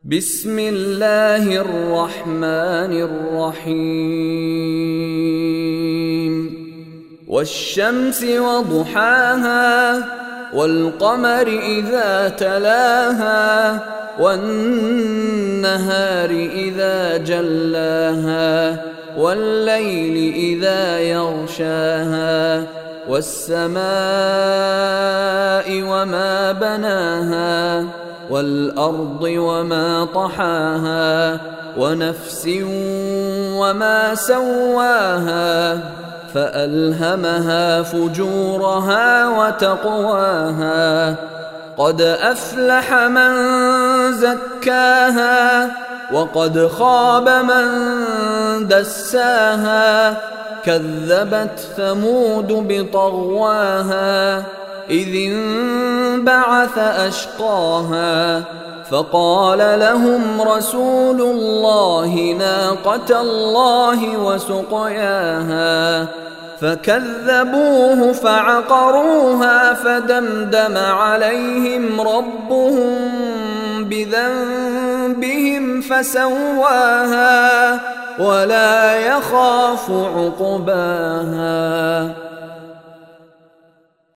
بسم الله الرحمن الرحيم والشمس وضحاها والقمر إذا تلاها والنهار إذا جلاها والليل إذا يغشاها والسماء وما بناها والأرض وما طحاها ونفس وما سواها فألهمها فجورها وتقواها قد أفلح من زكاها وقد خاب من دساها كذبت ثمود بطغواها إذ انبعث أشقاها فقال لهم رسول الله ناقة الله وسقياها فكذبوه فعقروها فدمدم عليهم ربهم بذنبهم فسواها ولا يخاف عقباها.